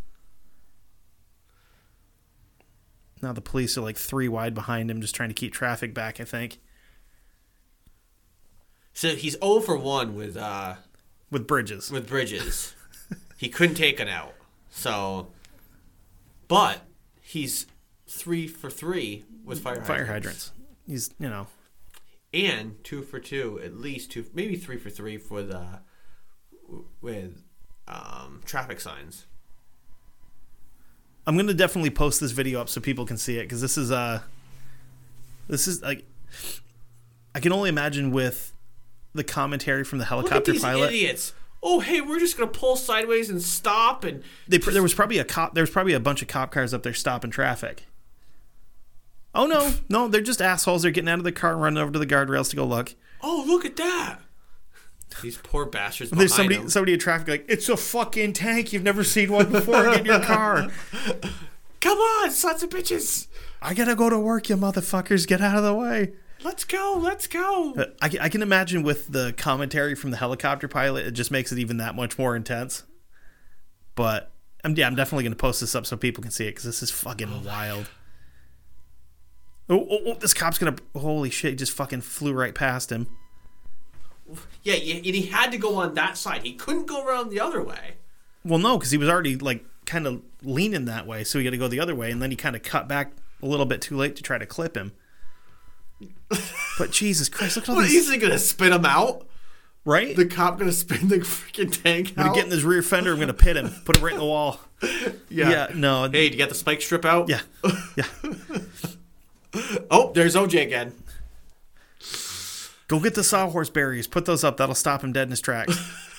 Now the police are like three wide behind him, just trying to keep traffic back, I think. So he's zero for one with uh, With Bridges. with Bridges. He couldn't take it out. So, but he's three for three with fire hydrants. Fire hydrants. He's, you know, And two for two, at least two, maybe three for three for the with um, traffic signs. I'm gonna definitely post this video up so people can see it, because this is uh, this is like, I can only imagine with the commentary from the Look at helicopter these pilot. idiots! Oh, hey, we're just gonna pull sideways and stop and They, there was probably a cop. There was probably a bunch of cop cars up there stopping traffic. Oh no, no, they're just assholes. They're getting out of the car and running over to the guardrails to go look. oh, look at that! These poor bastards behind There's somebody, them. somebody in traffic like, it's a fucking tank. You've never seen one before. Get in your car. Come on, sons of bitches! I gotta go to work, you motherfuckers. Get out of the way. Let's go, let's go! But I, can- I can imagine with the commentary from the helicopter pilot, it just makes it even that much more intense. But I'm, yeah, I'm definitely going to post this up so people can see it, because this is fucking wild. Oh, oh, oh, this cop's going to... Holy shit, he just fucking flew right past him. Yeah, yeah, and he had to go on that side. He couldn't go around the other way. Well, no, because he was already like kind of leaning that way, so he got to go the other way, and then he kind of cut back a little bit too late to try to clip him. But Jesus Christ, look at all What, these... he's gonna spin him out? Right? The cop gonna spin the freaking tank I'm going out? to get in this rear fender, I'm going to pit him, put him right in the wall. yeah. Yeah, no. Hey, do you got the spike strip out? Yeah, yeah. Oh, there's O J again. Go get the sawhorse barriers. Put those up. That'll stop him dead in his tracks.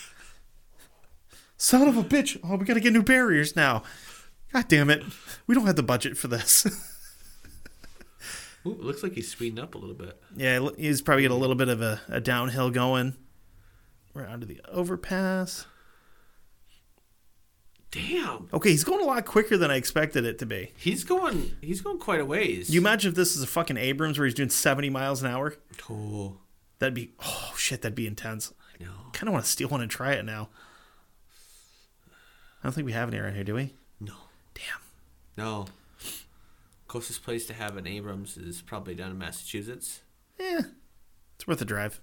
Son of a bitch. Oh, we got to get new barriers now. God damn it. We don't have the budget for this. Ooh, it looks like he's speeding up a little bit. Yeah, he's probably got a little bit of a, a downhill going. We're onto the overpass. Damn. Okay, he's going a lot quicker than I expected it to be. He's going he's going quite a ways. You imagine if this is a fucking Abrams where he's doing seventy miles an hour? Oh, That'd be, oh shit, that'd be intense. I know. Kind of want to steal one and try it now. I don't think we have any around here, do we? No. Damn. No. Closest place to have an Abrams is probably down in Massachusetts. Eh, it's worth a drive.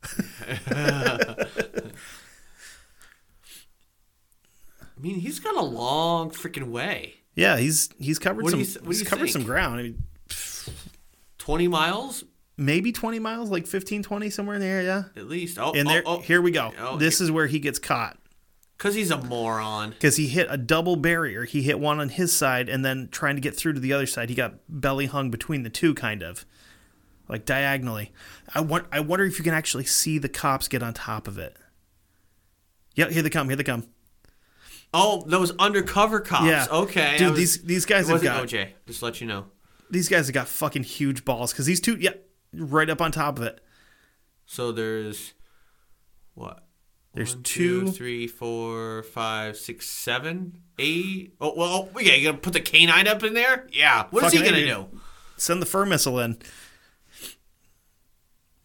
I mean, he's got a long freaking way. Yeah, he's he's covered What do some you- what do he's you covered think? some ground. I mean, twenty miles maybe twenty miles, like fifteen, twenty, somewhere in the area. at least. Oh, And there, oh, oh. here we go. Oh, This is where he gets caught Because he's a moron. because he hit a double barrier. He hit one on his side, and then trying to get through to the other side, he got belly hung between the two, kind of like diagonally. I want. I wonder if you can actually see the cops get on top of it. Yep, here they come. Here they come. Oh, those undercover cops. Yeah. Okay. I Dude, was- these these guys It have wasn't got O J. Just to let you know. these guys have got fucking huge balls because these two, yeah, right up on top of it. So there's what? There's One, two- two, three, four, five, six, seven, eight. Oh well, oh, yeah, you gonna put the canine up in there? Yeah. What is he Fucking gonna A, do? dude. Send the fur missile in.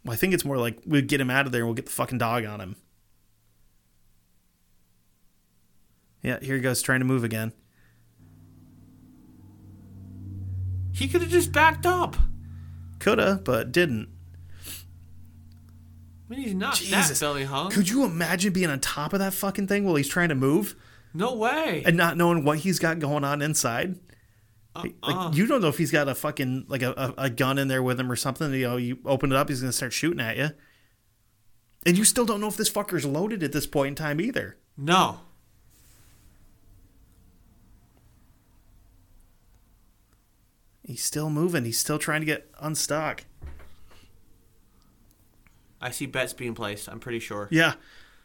Well, I think it's more like we'll get him out of there and we'll get the fucking dog on him. Yeah, here he goes, trying to move again. He could have just backed up. Coulda, but didn't. I mean, he's not Jesus. that belly hung. Could you imagine being on top of that fucking thing while he's trying to move? No way. And not knowing what he's got going on inside? Uh-uh. Like, you don't know if he's got a fucking, like a, a, a gun in there with him or something. You know, you open it up, he's going to start shooting at you. And you still don't know if this fucker's loaded at this point in time either. No. He's still moving. He's still trying to get unstuck. I see bets being placed, I'm pretty sure. Yeah.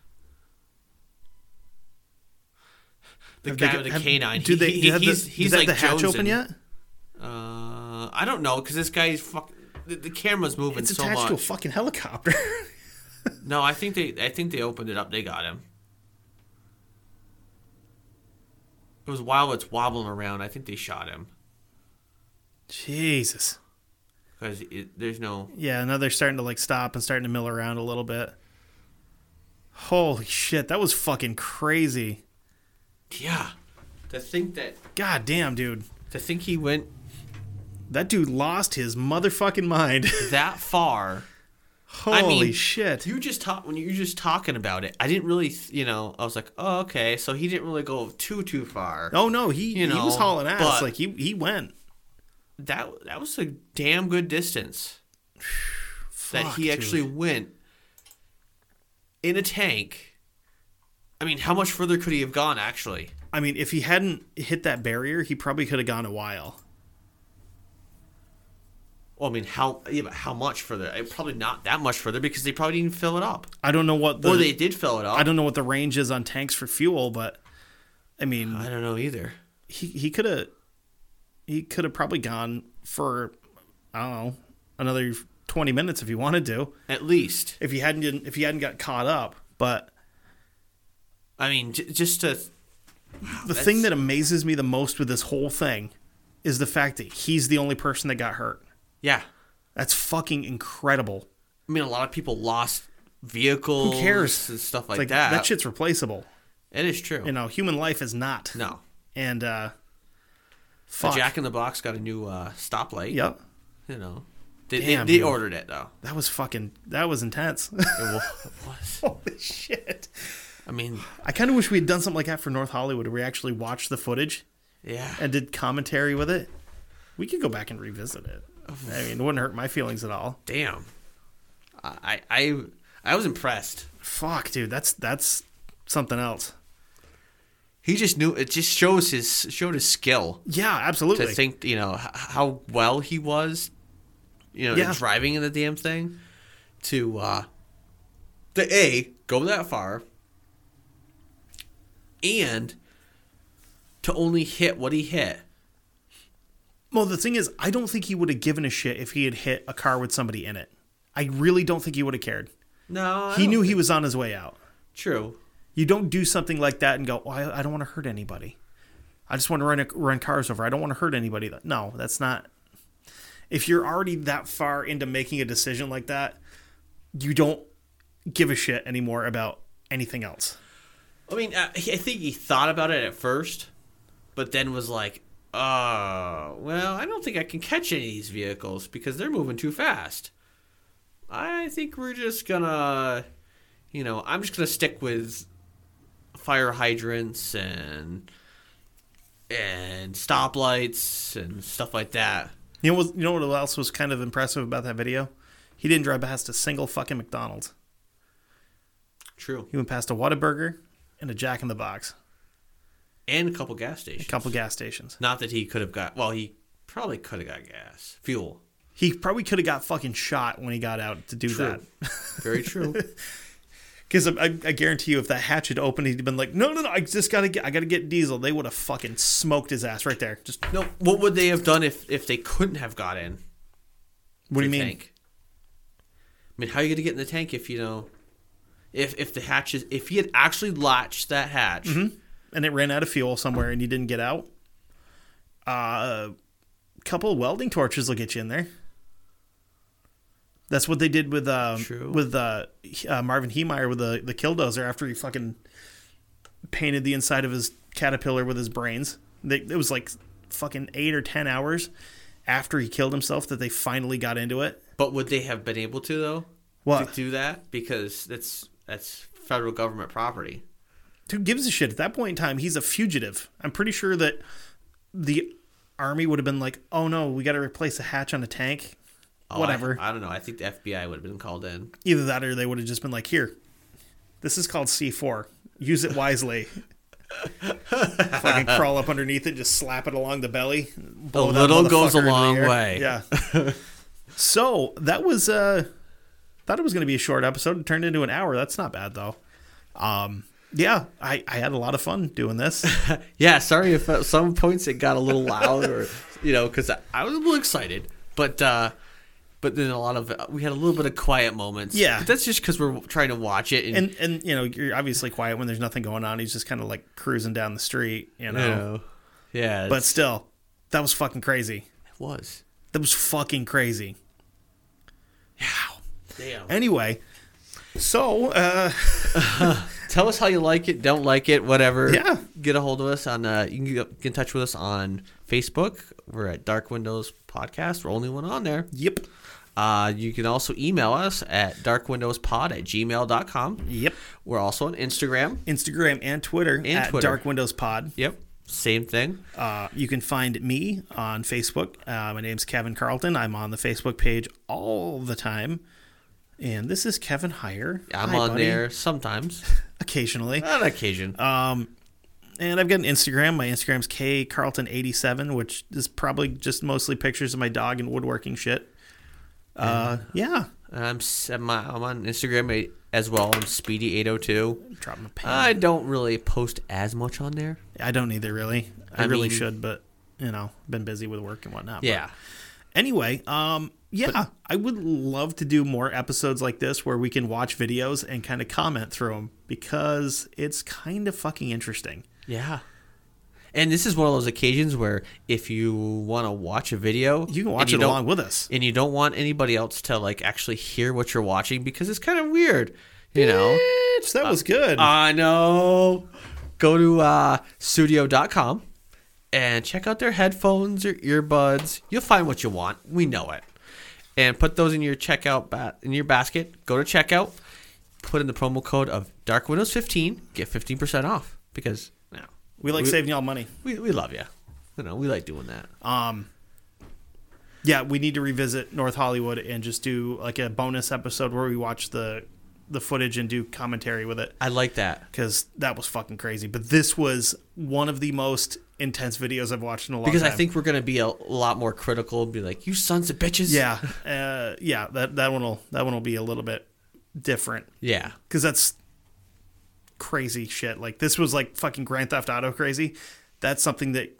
The Have guy they- with the have- canine. Do they, he, he, have he's the, he's is that like the hatch jonesing. open yet? Uh, I don't know, because this guy's fuck. The, the camera's moving It's so attached much. to a fucking helicopter. No, I think they. I think they opened it up. They got him. It was while it's wobbling around. I think they shot him Jesus. because there's no. Yeah, now they're starting to like stop and starting to mill around a little bit. Holy shit, that was fucking crazy. Yeah, to think that. God damn, dude. To think he went That dude lost his motherfucking mind. that far. Holy I mean, shit. You just talk when you were just talking about it. I didn't really, you know. I was like, oh, okay. So he didn't really go too too far. Oh no, he You he was know, hauling ass. but- Like he he went. That that was a damn good distance. that Fuck, he dude. actually went in a tank. I mean, how much further could he have gone, actually? I mean, if he hadn't hit that barrier, he probably could have gone a while. Well, I mean, how yeah, but how much further? Eh, Probably not that much further because they probably didn't fill it up. I don't know what the Or they did fill it up. I don't know what the range is on tanks for fuel, but I mean, I don't know either. he he could have he could have probably gone for I don't know another twenty minutes if he wanted to. At least. If he hadn't if he hadn't got caught up, but I mean, j- just to. the thing that amazes me the most with this whole thing is the fact that he's the only person that got hurt. Yeah. That's fucking incredible. I mean, a lot of people lost vehicles. Who cares? And stuff It's like, like that. that shit's replaceable. It is true. You know, human life is not. No. And uh The fuck. Jack in the Box got a new uh, stoplight. Yep. You know. They, Damn, they, they dude. ordered it, though. That was fucking that was intense. It wa- it was. Holy shit. I mean, I kind of wish we had done something like that for North Hollywood where we actually watched the footage yeah. and did commentary with it. We could go back and revisit it. I mean, it wouldn't hurt my feelings at all. Damn. I, I, I was impressed. Fuck, dude, that's that's something else. He just knew. It just shows his showed his skill Yeah, absolutely. to think. You know h- how well he was. You know, Yeah. driving in the damn thing. To uh, to a go that far. And to only hit what he hit. Well, the thing is, I don't think he would have given a shit if he had hit a car with somebody in it. I really don't think he would have cared. No, I He don't knew he think- was on his way out. True. You don't do something like that and go, well, I, I don't want to hurt anybody. I just want to run a, run cars over. I don't want to hurt anybody. No, that's not. If you're already that far into making a decision like that, you don't give a shit anymore about anything else. I mean, I, I think he thought about it at first, but then was like, "Uh, well, I don't think I can catch any of these vehicles because they're moving too fast. I think we're just gonna, you know, I'm just gonna stick with fire hydrants and and stoplights and stuff like that." You know what? You know what else was kind of impressive about that video? He didn't drive past a single fucking McDonald's. True. He went past a Whataburger and a Jack in the Box, And a couple gas stations. a couple gas stations. Not that he could have got. Well, he probably could have got gas, fuel. He probably could have got fucking shot when he got out to do True. that. Very true. Because I, I guarantee you, if that hatch had opened, he'd been like, "No, no, no! I just gotta get, I gotta get Diesel." They would have fucking smoked his ass right there. Just No, what would they have done if, if they couldn't have got in? what do you the mean? Tank? I mean, how are you going to get in the tank if, you know, if if the hatch is, if he had actually latched that hatch, Mm-hmm. And it ran out of fuel somewhere, and you didn't get out. Uh, a couple of welding torches will get you in there. That's what they did with uh, True. with uh, uh, Marvin Heemeyer with the the Killdozer after he fucking painted the inside of his caterpillar with his brains. They, it was like fucking eight or ten hours after he killed himself that they finally got into it. But would they have been able to though? What? To do that? Because that's that's federal government property. Who gives a shit? At that point in time, he's a fugitive. I'm pretty sure that the army would have been like, "Oh no, we got to replace a hatch on a tank." Oh, Whatever. I, I don't know. I think the F B I would have been called in. Either that or they would have just been like, "Here, this is called C four. Use it wisely." Fucking crawl up underneath it, just slap it along the belly. A little goes a long way. Yeah. So that was uh thought it was going to be a short episode. It turned into an hour. That's not bad though. Um, yeah, I, I had a lot of fun doing this. Yeah, sorry if at some points it got a little loud, or you know, because I, I was a little excited, but uh, but then a lot of we had a little bit of quiet moments. Yeah, but that's just because we're trying to watch it, and, and and you know, you're obviously quiet when there's nothing going on. He's just kind of like cruising down the street, you know. You know, yeah, but still, that was fucking crazy. It was. That was fucking crazy. Wow. Damn. Anyway, so uh, tell us how you like it, don't like it, whatever. Yeah. Get a hold of us on. Uh, you can get in touch with us on Facebook. We're at Dark Windows Podcast. We're only one on there. Yep. Uh, you can also email us at darkwindowspod at gmail dot com. Yep. We're also on Instagram. Instagram and Twitter And at Twitter. Dark Windows Pod. Yep. Same thing. Uh, you can find me on Facebook. Uh, my name's Kevin Carlton. I'm on the Facebook page all the time. And this is Kevin Heyer. I'm Hi, on buddy. there sometimes. Occasionally. On occasion. Um, and I've got an Instagram. My Instagram's K Carlton eighty-seven, which is probably just mostly pictures of my dog and woodworking shit. Uh, yeah. I'm, s- I'm I'm on Instagram as well. I'm Speedy eight oh two. Drop my pen. I don't really post as much on there. I don't either, really. I, I really mean- should, but, you know, been busy with work and whatnot. Yeah. But anyway, um, yeah, I would love to do more episodes like this where we can watch videos and kind of comment through them because it's kind of fucking interesting. Yeah. And this is one of those occasions where if you want to watch a video, You can and watch you it don't- along with us. and you don't want anybody else to like actually hear what you're watching because it's kind of weird, you know. Bitch, that was good. I know. Go to uh, studio dot com and check out their headphones or earbuds. You'll find what you want. We know it. And put those in your checkout ba- in your basket. Go to checkout. Put in the promo code of Dark Windows fifteen. Get fifteen percent off because you know, we like we- saving y'all money. we we love you. You know, we like doing that. Um, yeah, we need to revisit North Hollywood and just do like a bonus episode where we watch the the footage and do commentary with it. I like that. Because that was fucking crazy. But this was one of the most intense videos I've watched in a long Because time. I think we're gonna be a lot more critical and be like, "You sons of bitches." yeah, uh, yeah, that that one will that one will be a little bit different Yeah. because that's crazy shit. Like this was like fucking Grand Theft Auto crazy. That's something that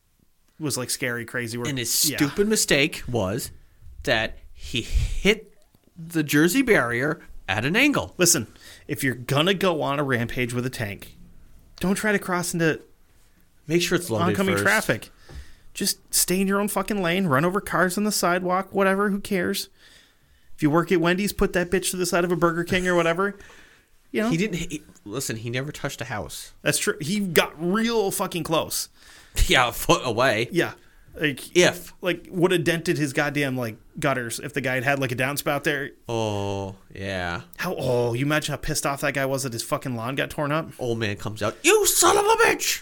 was like scary crazy. Where, And his yeah. stupid mistake was that he hit the Jersey barrier at an angle. Listen, if you're gonna go on a rampage with a tank, don't try to cross into Make sure it's loaded oncoming first. traffic. Just stay in your own fucking lane, run over cars on the sidewalk, whatever, who cares? If you work at Wendy's, put that bitch to the side of a Burger King or whatever. You know, He didn't he, listen. He never touched a house. that's true. He got real fucking close. Yeah, a foot away. Yeah. Like If like would have dented his goddamn like gutters if the guy had had like a downspout there. oh yeah, How oh, you imagine how pissed off that guy was that his fucking lawn got torn up? old man comes out. You son of a bitch!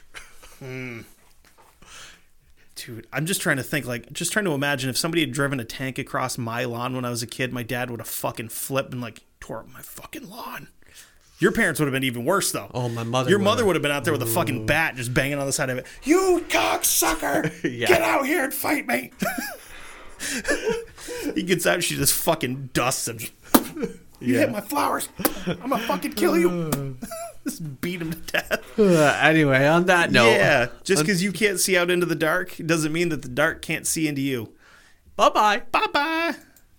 Dude, I'm just trying to think, like, just trying to imagine if somebody had driven a tank across my lawn when I was a kid, my dad would have fucking flipped and, like, tore up my fucking lawn. Your parents would have been even worse, though. Oh, my mother Your would mother have. would have been out there with a fucking bat just banging on the side of it. You cocksucker! Yeah. Get out here and fight me! He gets out, she just fucking dusts him. You hit my flowers. I'm gonna fucking kill you. Just beat him to death. Uh, anyway, on that note, Yeah, just because you can't see out into the dark doesn't mean that the dark can't see into you. bye bye. Bye bye.